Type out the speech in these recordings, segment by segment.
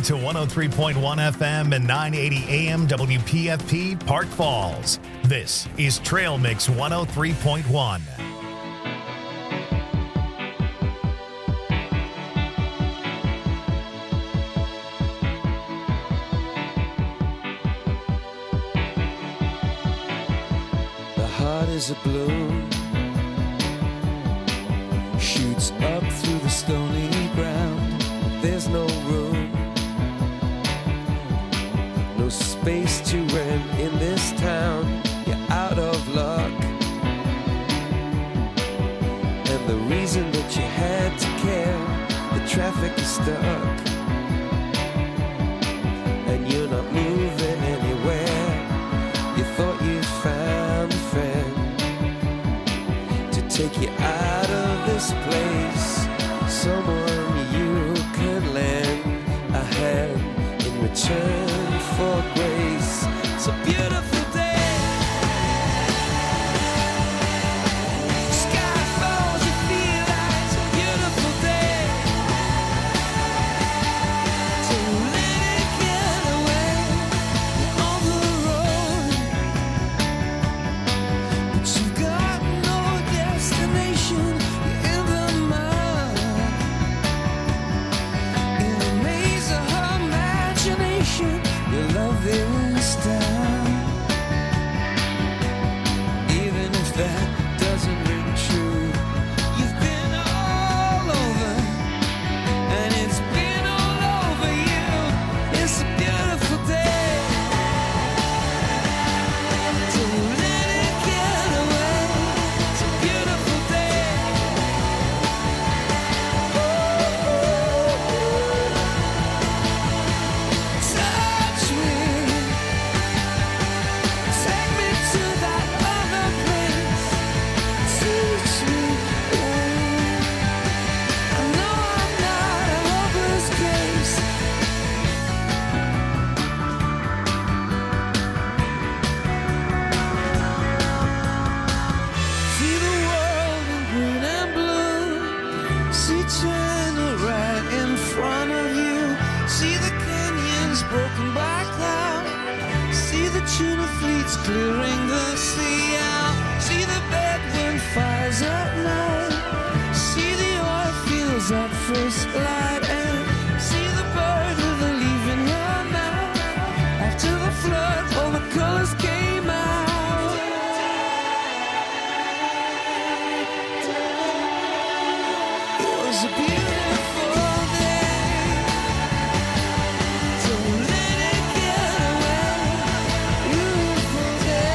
to 103.1 FM and 980 AM WPFP Park Falls. This is Trail Mix 103.1. The heart is a balloon, shoots up through the stony ground. There's no room, no space to rent in this town. You're out of luck, and the reason that you had to care, the traffic is stuck, and you're not moving anywhere. You thought you found a friend to take you out of this place, someone you can lend a hand in return for grace. It's a beautiful day. Sky falls, you feel like it's a beautiful day. Don't let it get away on the road, but you've got no destination. You're in the mud, in a maze of her imagination. Your love is down, even if that doesn't ring true. You've been all over, and it's been all over you. It's a beautiful day. Don't let it get away. It's a beautiful day. Touch me, take me to that other place. Teach me, I know I'm not a hopeless case. See the world in green and blue. See China right in front of you. See the canyons broken by cloud. See the tuna fleets clearing the sea out. See the bedroom fires at night. See the oil fields at first light. And see the bird with a leaf in her mouth. After the flood, all the colors came out. It was a beautiful day. Don't let it get away. Beautiful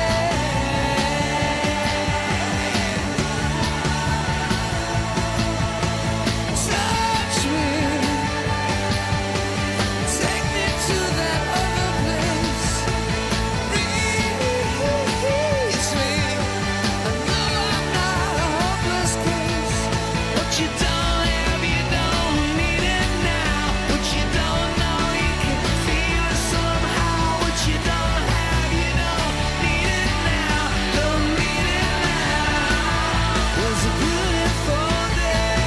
day. Touch me, take me to that other place. Reach me, I know I'm not a hopeless case. What you don't have, you don't need it now. What you don't know, you can feel it somehow. What you don't have, you don't need it now. Don't need it now. It was a beautiful day.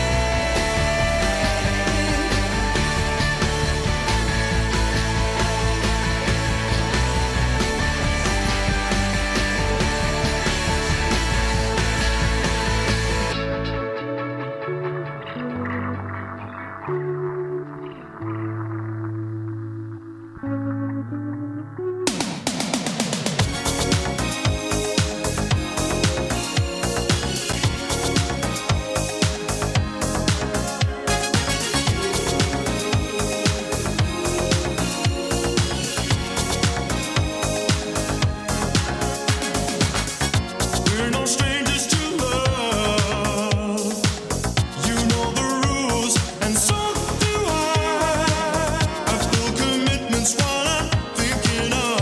We're no strangers to love. You know the rules, and so do I. I feel commitments while I'm thinking of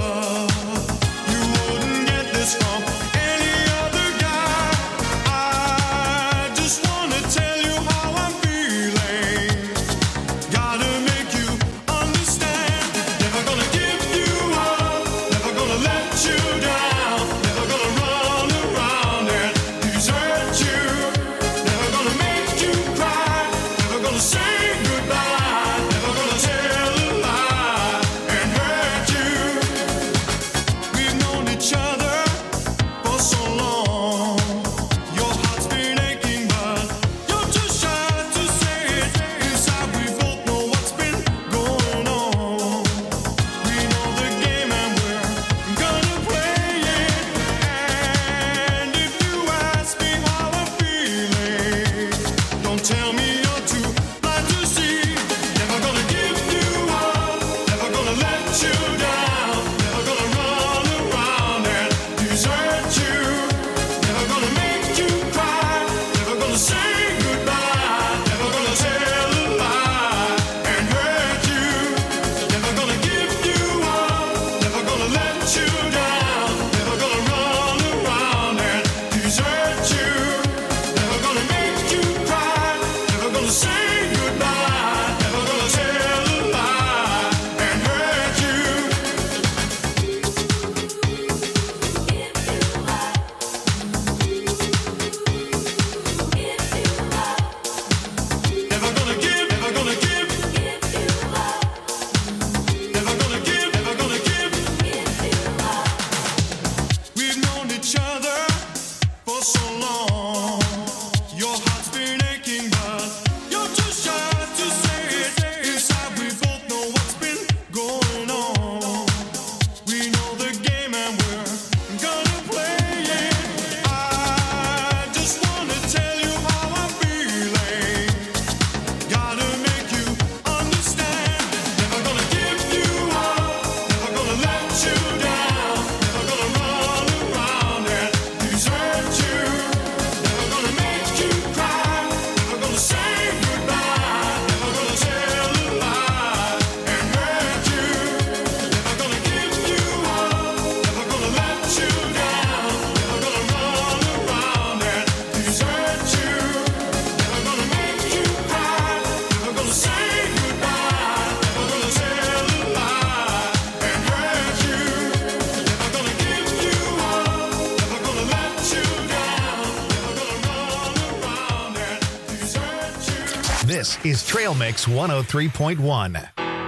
This is Trail Mix 103.1.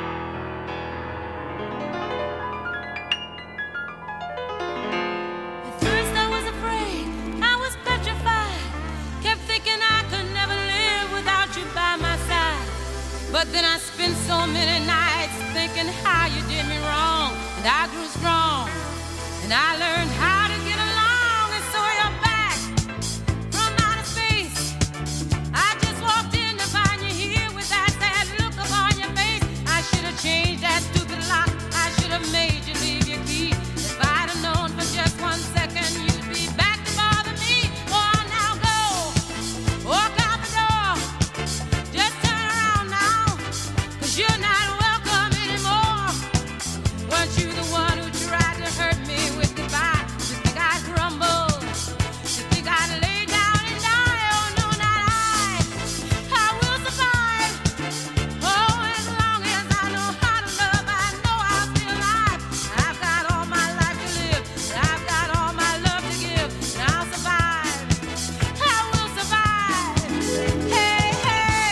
But then I spent so many nights thinking how you did me wrong. And I grew strong, and I learned how to get along. And so you're back from outer space. I just walked in to find you here with that sad look upon your face. I should have changed that stupid lock. I should have made you leave your key. If I'd have known for just 1 second you'd be back to bother me. Go on now, go. Walk out the door. Just turn around now. You're not welcome anymore. Weren't you the one who tried to hurt me with goodbye? You think I'd crumble? You think I'd lay down and die? Oh no, not I. I will survive. Oh, as long as I know how to love, I know I'll be alive. I've got all my life to live. I've got all my love to give. And I'll survive. I will survive. Hey, hey.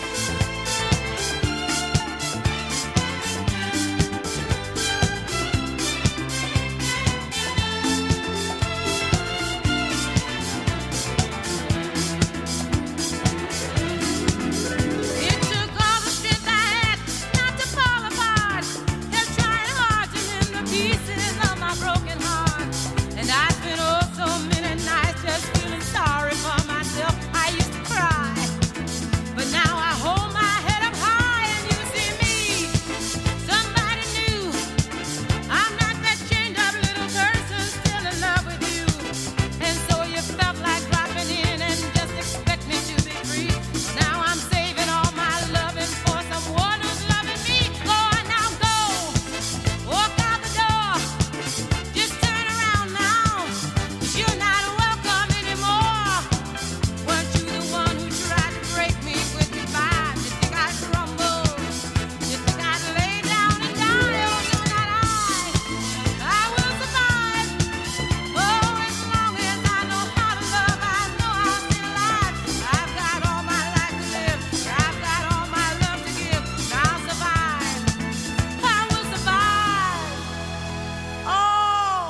It took all the strength I had not to fall apart. Kept trying hard to mend the pieces of my broken heart. And I spent oh so many nights just feeling sorry for myself. I used to cry, but now I hold my head up high and you see me. Somebody new. I'm not that chained up little person still in love with you. And so you felt like dropping in and just expect me to be free. Now I'm saving all my loving for someone who's loving me. Go on now, go. Walk out the door. Just turn around now. 'Cause you're not welcome anymore. Weren't you the one who tried to break me with goodbye? You think I'd crumble? You think I'd lay down and die? Oh no, not I. I will survive. Oh, as long as I know how to love, I know I'll be alive. I've got all my life to live. I've got all my love to give. And I'll survive. I will survive. Oh.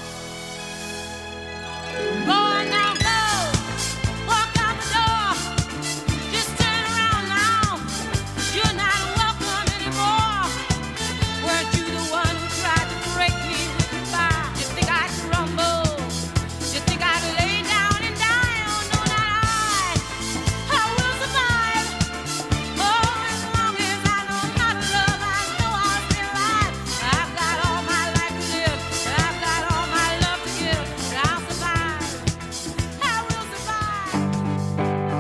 Go on now, go. Walk out the door. Just turn around now. 'Cause you're not welcome anymore. Weren't you the one who tried to break me with goodbye? You think I'd crumble? You think I'd lay down and die? Oh no, not I. I will survive. Oh, as long as I know how to love, I know I'll be alive. I've got all my life to live. I've got all my love to give. And I'll survive. I will survive.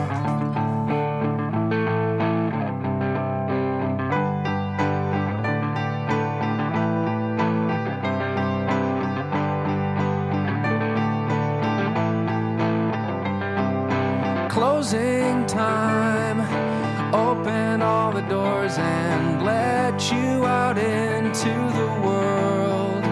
Closing time. Open all the doors and let you out into the world.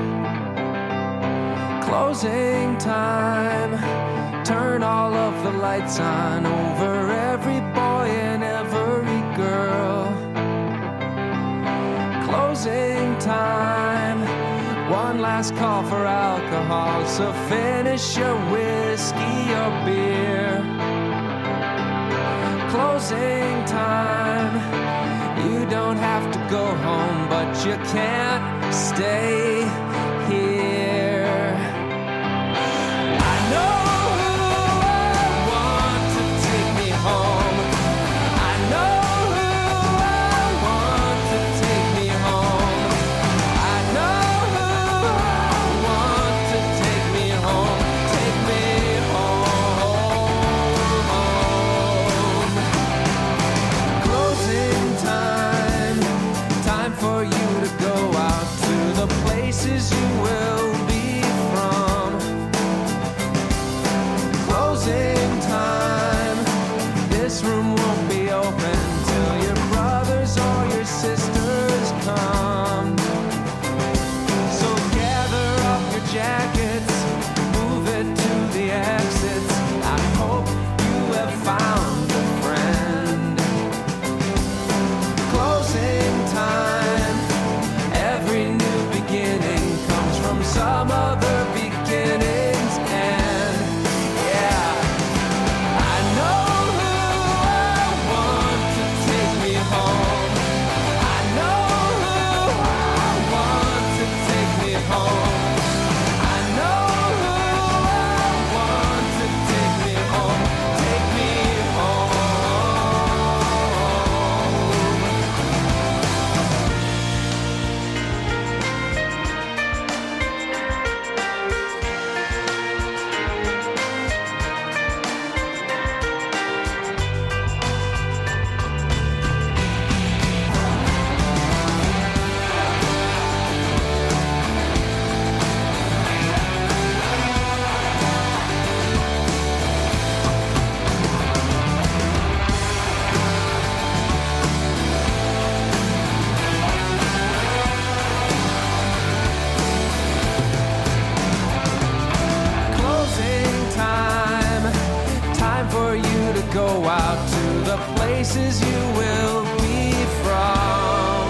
Closing time. Turn all of the lights on over every boy and every girl. Closing time. One last call for alcohol, so finish your whiskey or beer. Closing time. You don't have to go home, but you can't stay here. I know who I want to take me home. I know who I want to take me home. I know who I want to take me home. Take me home. Closing time. Time for you to go out to the places you will be from. Closing time. This room won't be open till your brothers or your sisters come. So gather up your jackets, move it to the exits. I hope you have found a friend. places you will be from.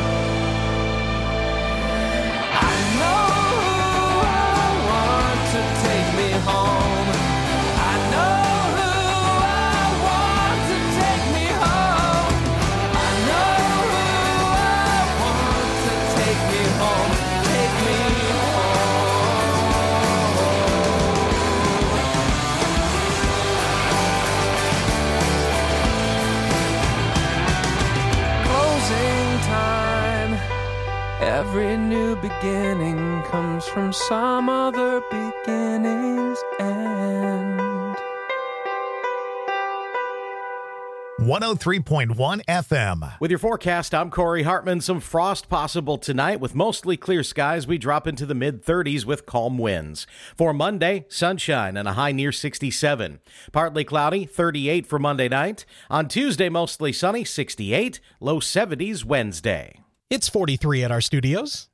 I know who I want to take me home. I know who I want to take me home. I know who I want to take me home. Take me closing time. Every new beginning comes from some other beginning's end. 103.1 FM. With your forecast, I'm Corey Hartman. Some frost possible tonight. With mostly clear skies, we drop into the mid-30s with calm winds. For Monday, sunshine and a high near 67. Partly cloudy, 38 for Monday night. On Tuesday, mostly sunny, 68. Low 70s Wednesday. It's 43 at our studios.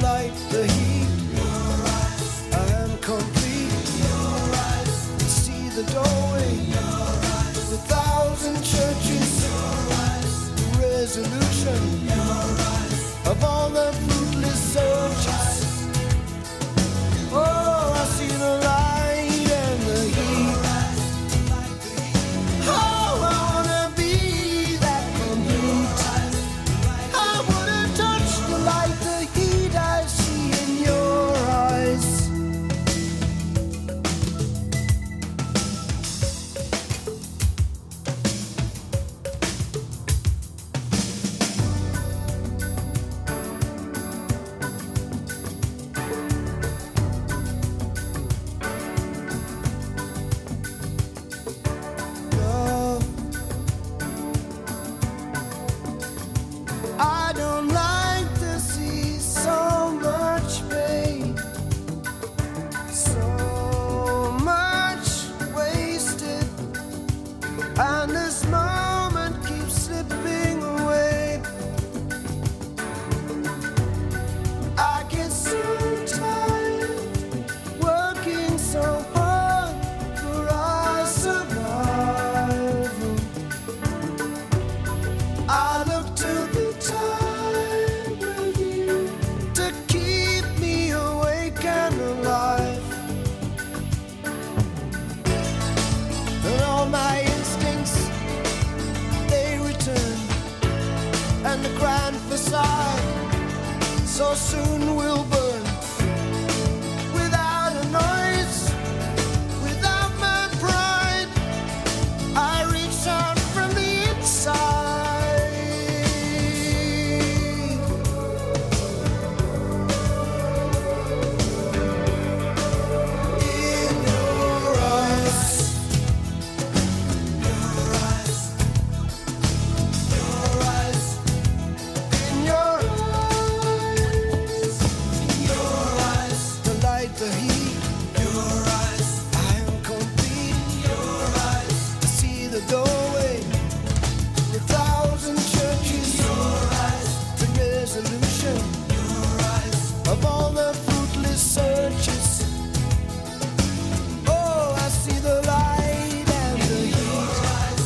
light the heat. I am complete. See the doorway. The thousand churches. The resolution of all the fruitless searches. Oh, I see the light and the heat. Oh, I wanna be that complete. I wanna touch the light, the heat I see in your eyes. Love, I don't like to see so much pain, so much wasted, and this moment keeps slipping away. I get so tired working so hard for our survival. I look to the time with you to keep me awake and alive. And all my instincts, they return, and the grand facade so soon will burn. Without a noise, without my pride, I reach out from the inside. In your eyes, your eyes, your eyes, in your eyes, your eyes, the light, the heat, your eyes, I am complete, your eyes, I see the doorway, the thousand churches, your eyes, the resolution, your eyes, of all the fruitless searches. Oh, I see the light and the heat.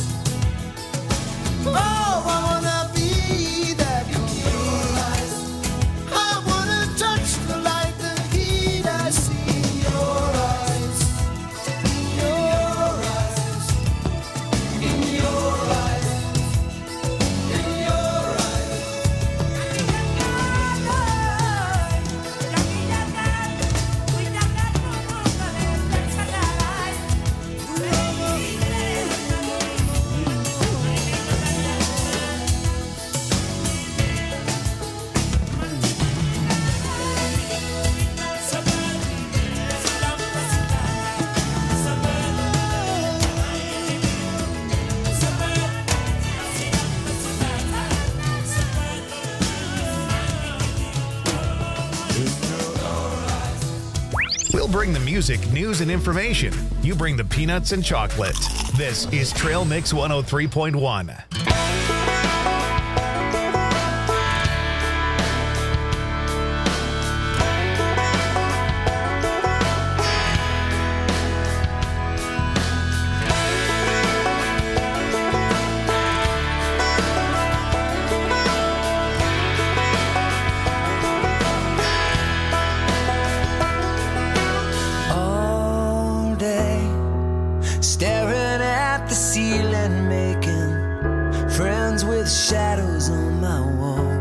Oh, I wanna be that complete. I wanna touch the light, the heat I see in your eyes. In your eyes. In your eyes. In your eyes. We'll bring the music, news, and information. You bring the peanuts and chocolate. This is Trail Mix 103.1. All day, staring at the ceiling, making friends with shadows on my wall.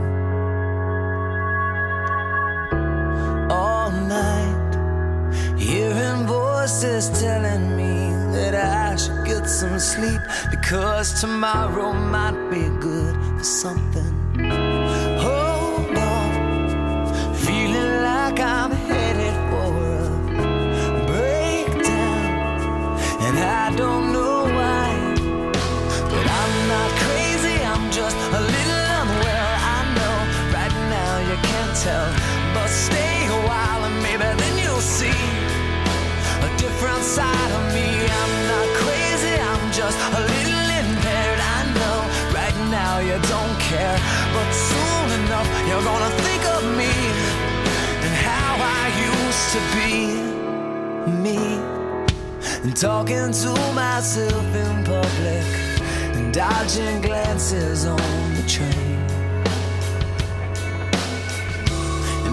All night, hearing voices telling me that I should get some sleep, because tomorrow might be good for something. Hold on, feeling like I'm headed for a breakdown, and I don't know why, but I'm not crazy, I'm just a little unwell. I know right now you can't tell, but stay a while and maybe then you'll see a different side of me. I'm not crazy, I'm just a little impaired. I know right now you don't care, but soon enough you're gonna think of me. used to be me, and talking to myself in public, and dodging glances on the train. And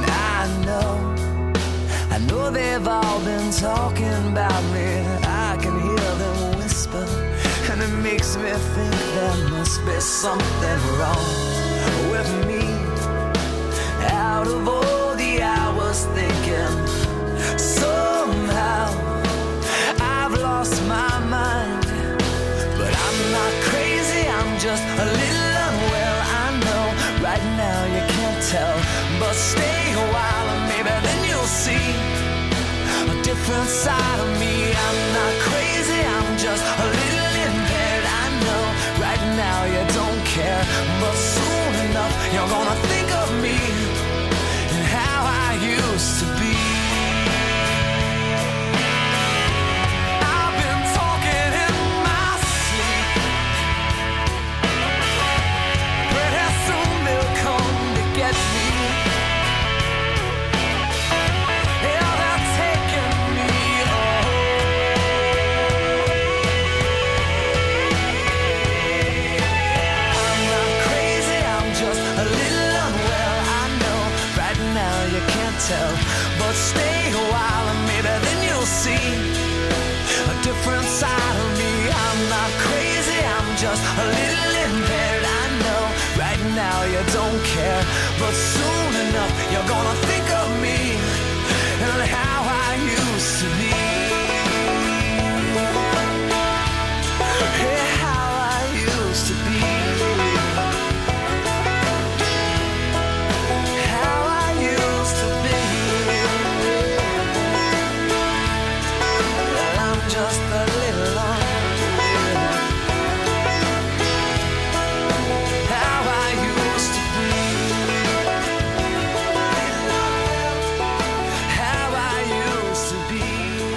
I know they've all been talking about me. I can hear them whisper, and it makes me think there must be something wrong with me. Out of all the hours thinking, somehow I've lost my mind. But I'm not crazy, I'm just a little unwell. I know right now you can't tell, but stay a while and maybe then you'll see a different side of me. I'm not crazy, I'm just a little impaired. I know right now you don't care, but soon enough you're gonna think of me and how I used to be. I've been talking in my sleep. Pretty soon they'll come to get me. Yeah, they're taking me I'm not crazy, I'm just a little unwell. I know right now you can't tell, but stay a while and maybe then you'll see a different side of me. I'm not crazy, I'm just a little impaired. I know right now you don't care, but soon enough you're gonna think of me and how I used to be. Yeah, how I used to be. How I used to be. I'm just a little unreal. How I used to be. How I used to be.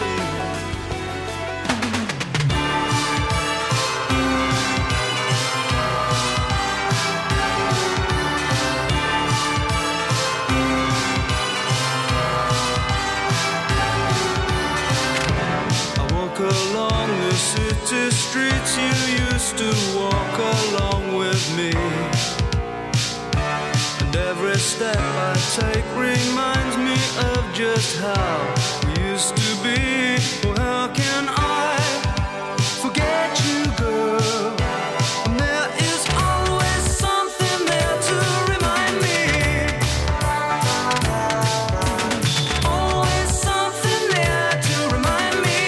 I walk along the city streets you used to walk along with me. And every step I take reminds me of just how we used to be. Oh, how can I forget you, girl? And there is always something there to remind me. Always something there to remind me.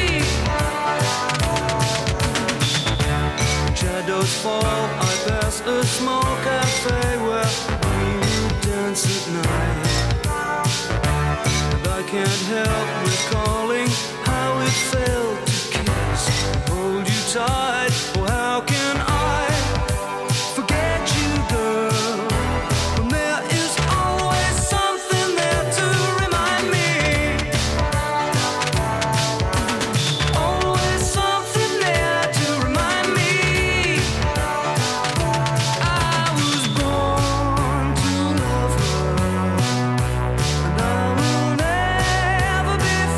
Shadows fall, I pass a small cafe where we dance at night. And I can't help recalling how it felt to kiss and hold you tight. Oh, how can I forget you, girl? When there is always something there to remind me. Always something there to remind me. I was born to love her, and I will never be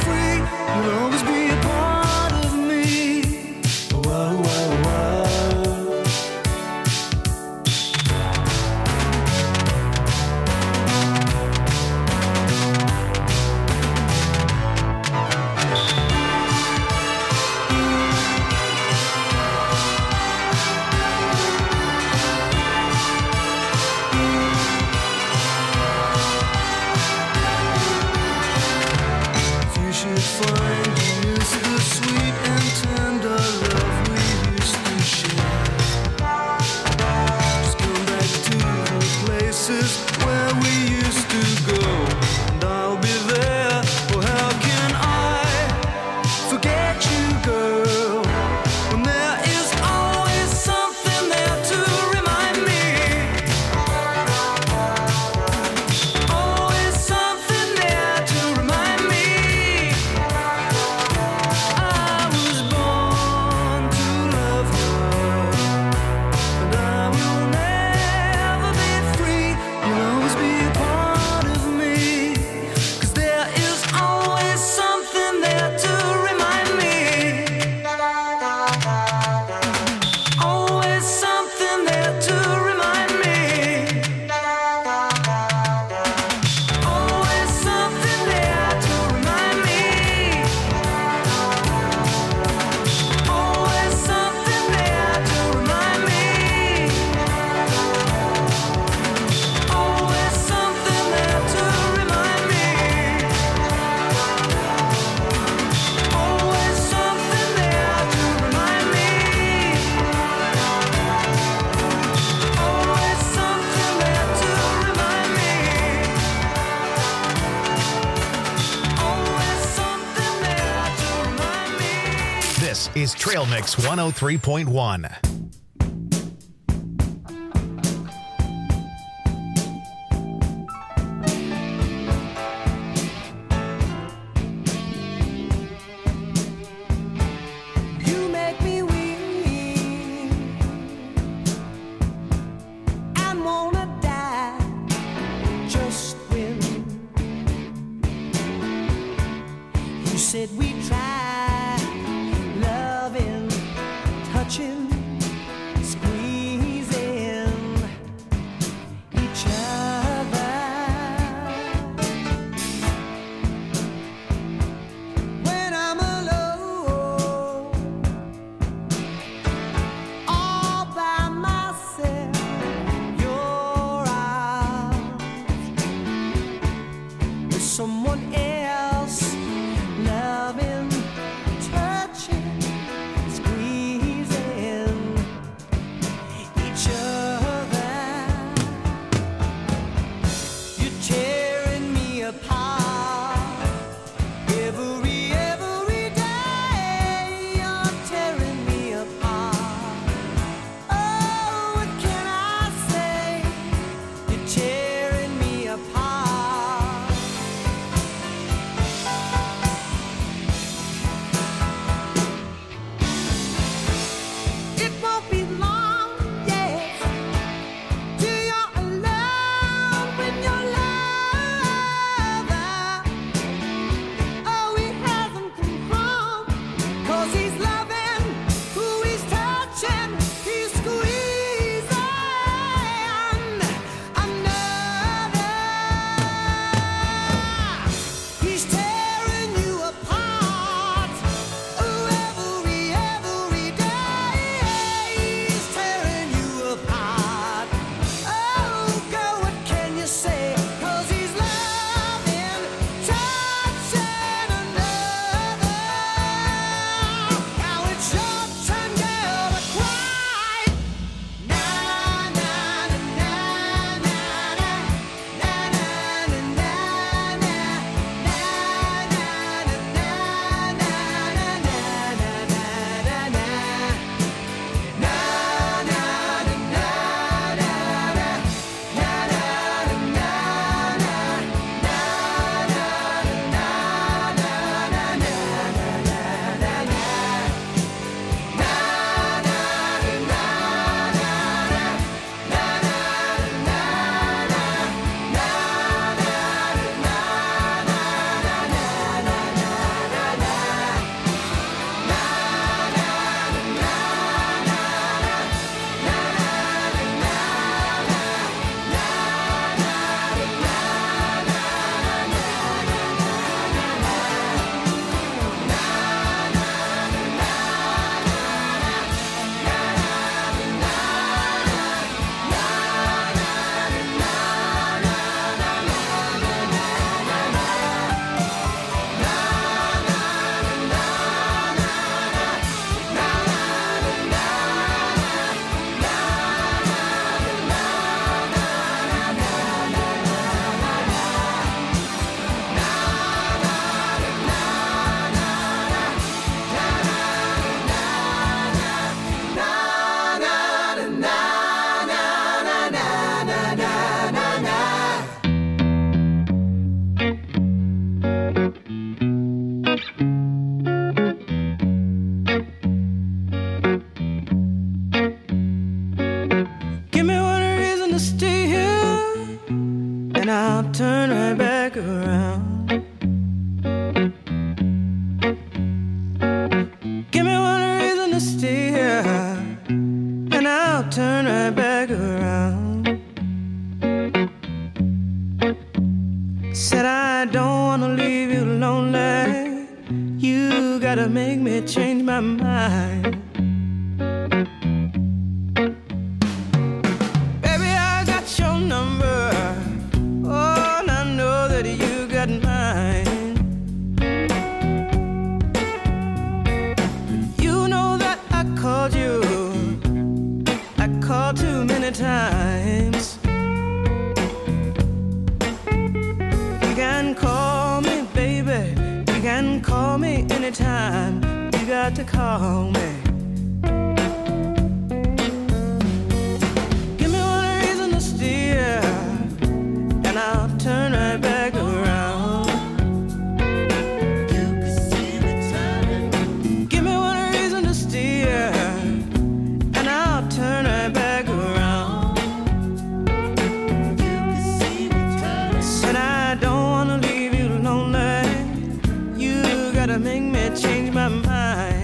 is Trail Mix 103.1. Call me, baby. You can call me anytime. You you got to call me. Give me one reason to steer, and I'll turn right back around. You can see me turning. Give me one reason to steer, and I'll turn right back around. You can see me turning. Said I don't wanna leave you lonely. You gotta make me change my mind.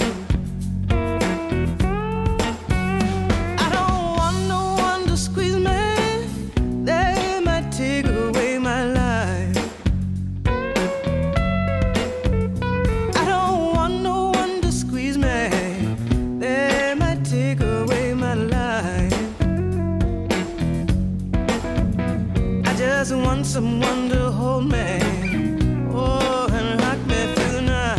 I don't want no one to squeeze me. They might take away my life. I don't want no one to squeeze me. They might take away my life. I just want someone to hold me. Oh, and rock me through the night.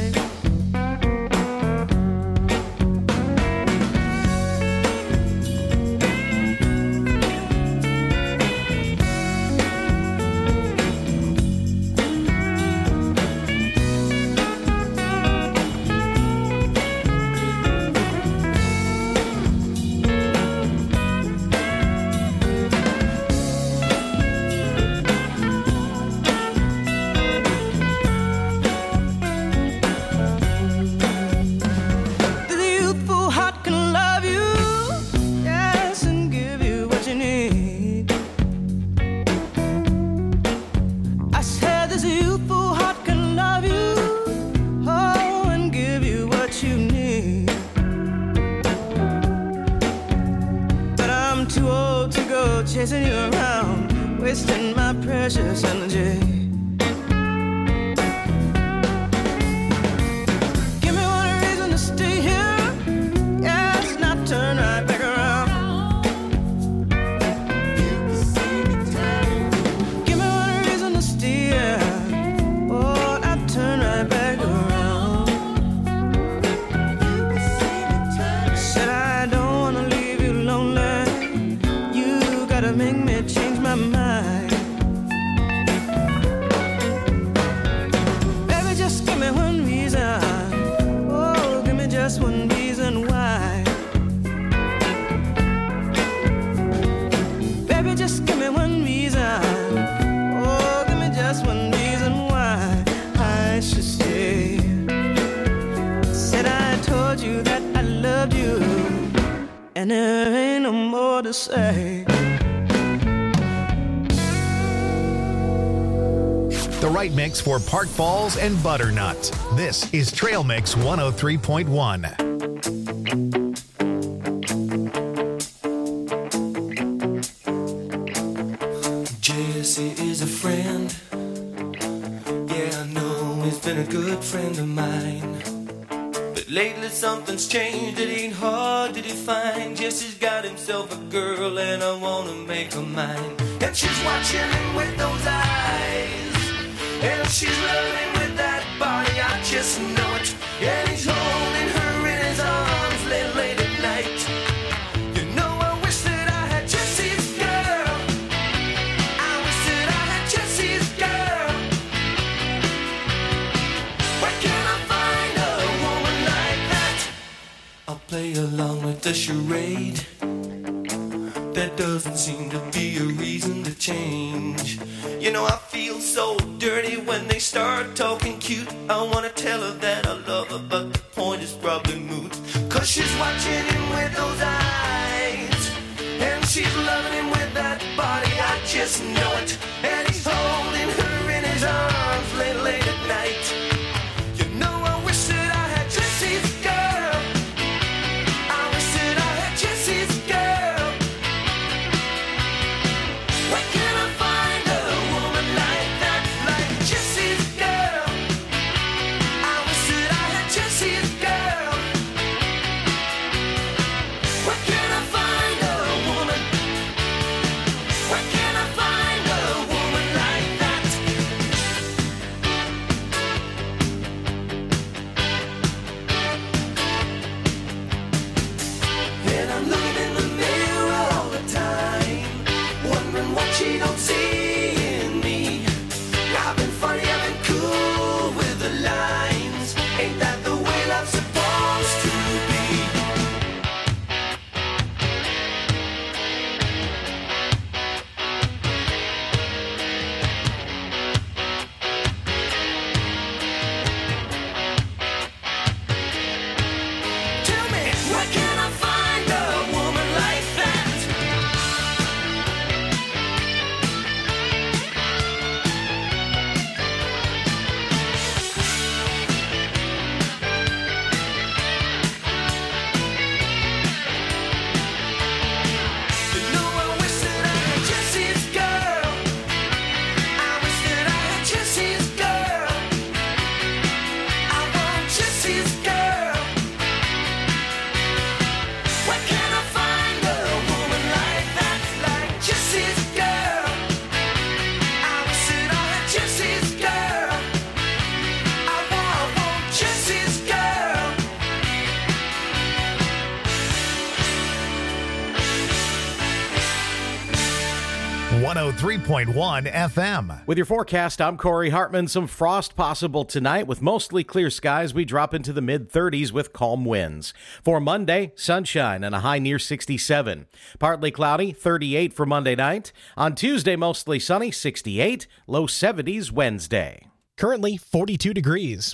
The youthful heart can love you, yes, and give you what you need. I said this youthful heart can love you, oh, and give you what you need. But I'm too old to go chasing you around, wasting my precious energy. Give me one reason to stay here, yes, and I'll turn right back around. Give me one reason to stay here, oh, and I'll turn right back around. Said I don't wanna leave you lonely. You gotta make me change my mind. Baby, just give me one reason. Oh, give me just one reason why. Baby, just give me one reason. Oh, give me just one reason why I should stay. Said I told you that I loved you, and there ain't no more to say. The right mix for Park Falls and Butternut. This is Trail Mix 103.1. Jesse is a friend. Yeah, I know he's been a good friend of mine. But lately something's changed, it ain't hard to define. Jesse's got himself a girl and I wanna make her mine. And she's watching him with those eyes, and she's loving with that body, I just know it. And he's holding her in his arms late at night. You know I wish that I had Jesse's girl. I wish that I had Jesse's girl. Where can I find a woman like that? I'll play along with the charade. There doesn't seem to be a reason to change. You know I feel so dirty when they start talking cute. I wanna tell her that I love her, but the point is probably moot. Cause she's watching him with those eyes, and she's loving him with that body, I just know it. And he's holding her in his arms late at night. You know I wish that I had Jesse's girl. I wish that I had Jesse's girl. Where can I find a woman like that, like Jesse's girl? I wish that I had Jesse's girl. Where can I find a woman? Where can I find a woman 103.1 FM. With your forecast, I'm Corey Hartman. Some frost possible tonight with mostly clear skies. We drop into the mid-30s with calm winds. For Monday, sunshine and a high near 67. Partly cloudy, 38 for Monday night. On Tuesday, mostly sunny, 68. Low 70s Wednesday. Currently 42 degrees.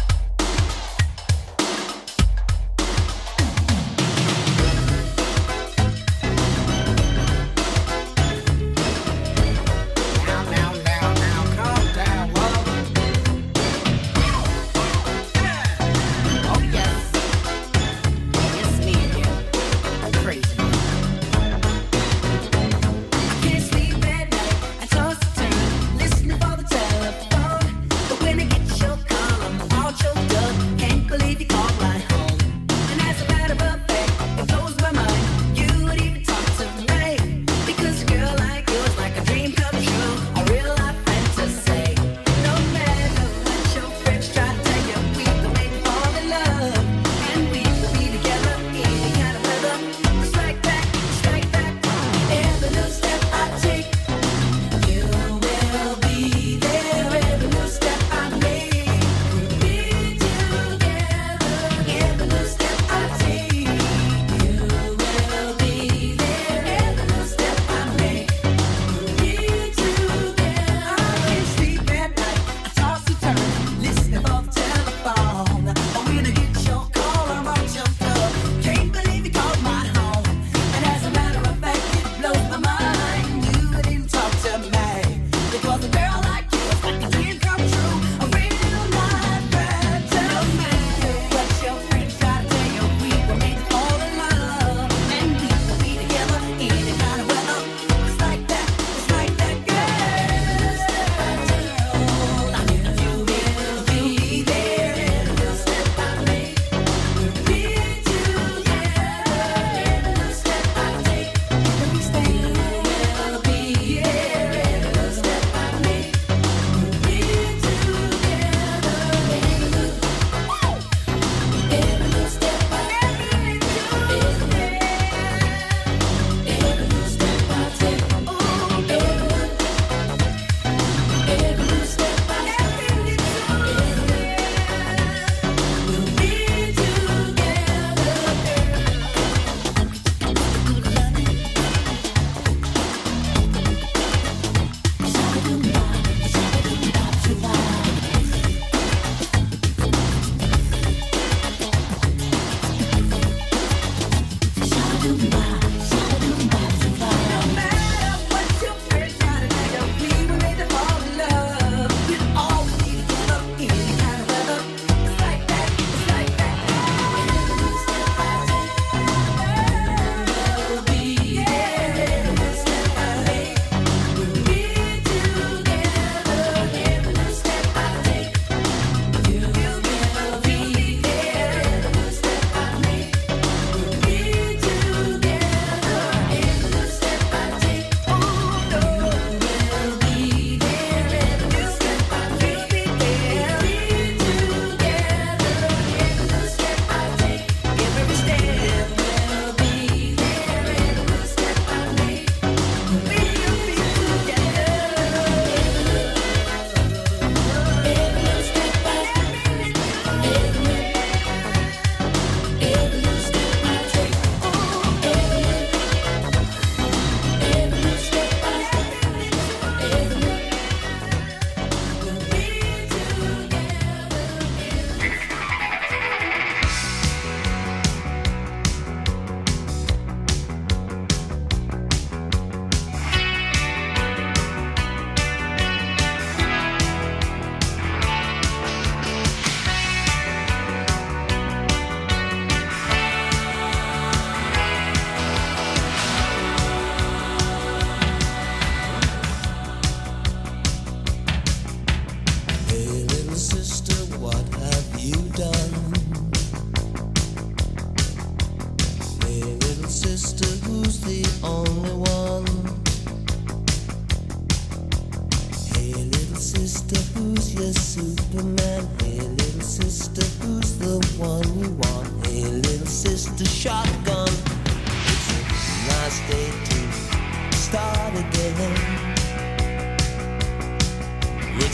Superman. Hey, little sister, who's the one you want? Hey, little sister, shotgun. It's a nice day to start again.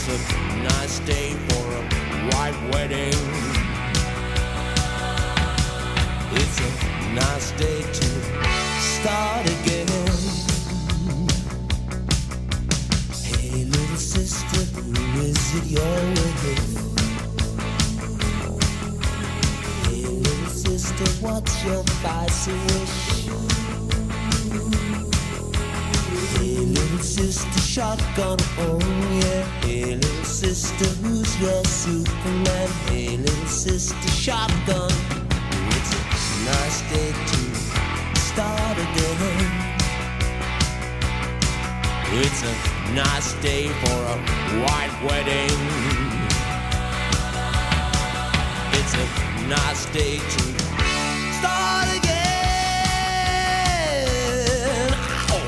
It's a nice day for a white wedding. It's a nice day to start again. Hey, little sister, who is it you're with? Hey, little sister, what's your feisty wish? Hey, little sister, shotgun, oh yeah. Hey, little sister, who's your Superman? Hey, little sister, shotgun. It's a nice day to start again. It's a nice day for a white wedding. It's a nice day to start again. Ow.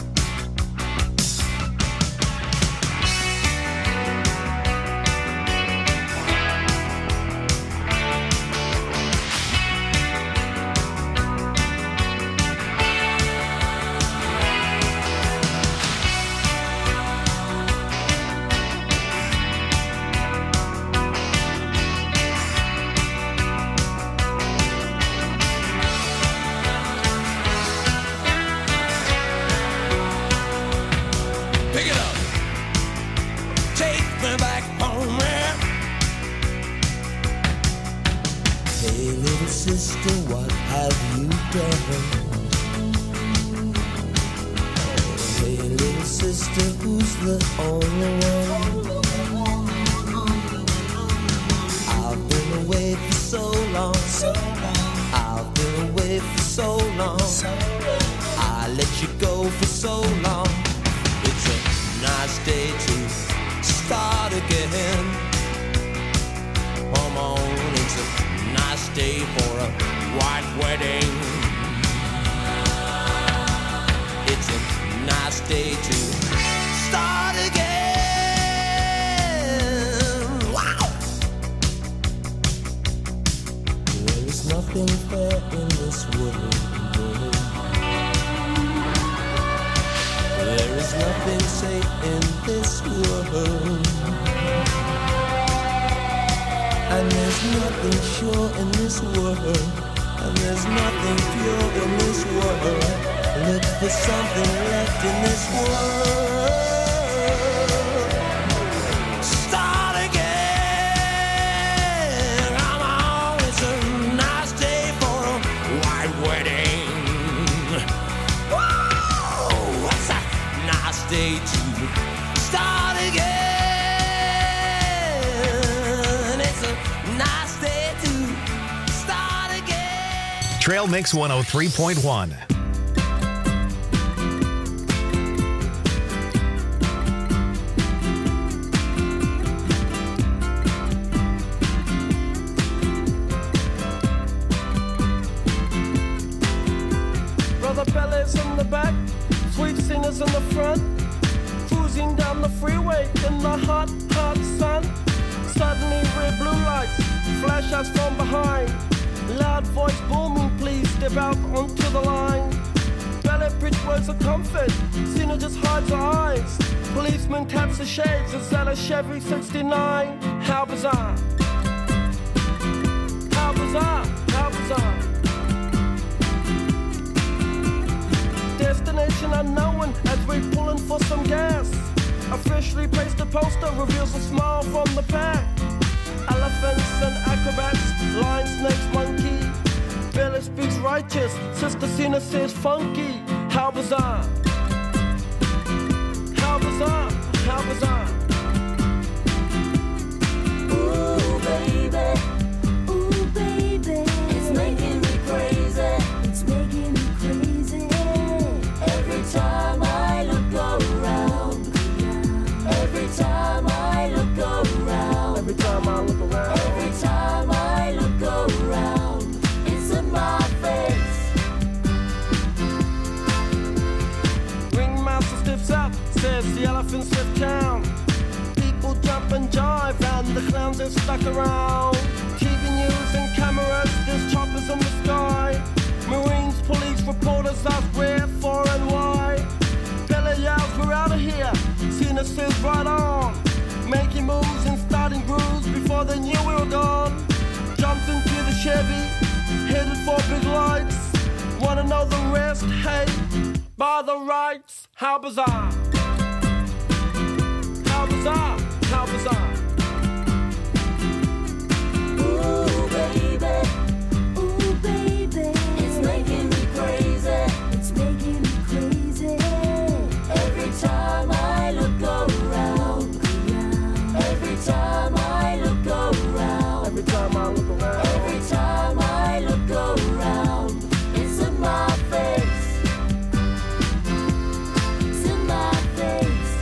Pick it up. Take me back home, man. Hey, little sister, what have you done? Hey, little sister, who's the only one? I've been away for so long. I've been away for so long. I let you go for so long. It's a nice day to start again. Come on, it's a nice day for a white wedding. It's a nice day to start again. Wow! There is nothing fair in this world. There is nothing safe in this world. And there's nothing sure in this world. And there's nothing pure in this world. Look for something left in this world. Start again. Come on, it's a nice day for a white wedding. Whoa, it's a nice day to start again. It's a nice day to start again. Trail Mix 103.1. Brother Bellas in the back, sweet singers in the front, cruising down the freeway in the hot, hot sun. Suddenly red blue lights flash us from behind. Loud voice booming, please step out onto the line. Ballet bridge words of comfort, Cena just hides her eyes. Policeman taps the shades, is that a Chevy 69? How bizarre. How bizarre, how bizarre. Destination unknown as we're pulling for some gas. Officially placed a poster, reveals a smile from the pack. Elephants and acrobats, lion, snakes, monkey. Billy speaks righteous, Sister Cena says funky. How bizarre. How bizarre, how bizarre. Ooh, baby, it's making me crazy. It's making me crazy. Every time I look around. Every time I look around. Every time I look around. Every time I look around. It's in my face. Ringmaster stiffs up, says the elephants left town. People jump and jive and the clowns are stuck around. TV news and cameras, there's choppers in the sky. Marines, police, reporters ask where, for and why. Billy yells, we're out of here. Cena says right on. Make before they knew we were gone. Jumped into the Chevy, headed for big lights. Wanna know the rest? Hey, by the rights. How bizarre. How bizarre. How bizarre. Ooh, baby. Ooh, baby. It's making me crazy. It's making me crazy. Every time I look around. Every time I look around. Every time I look around. Every time I look around. It's in my face. It's in my face.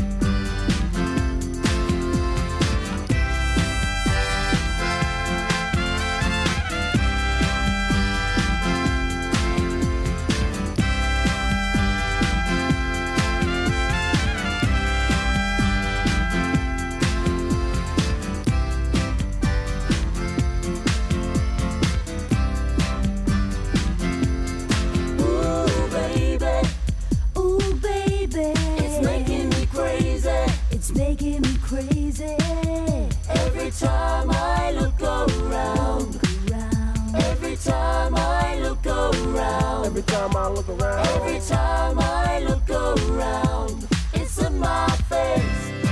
Ooh, baby. Ooh, baby. It's making me crazy. It's making me crazy. Every time I look around. Every time I look around. Every time I look around. Every time I look around. It's in my face.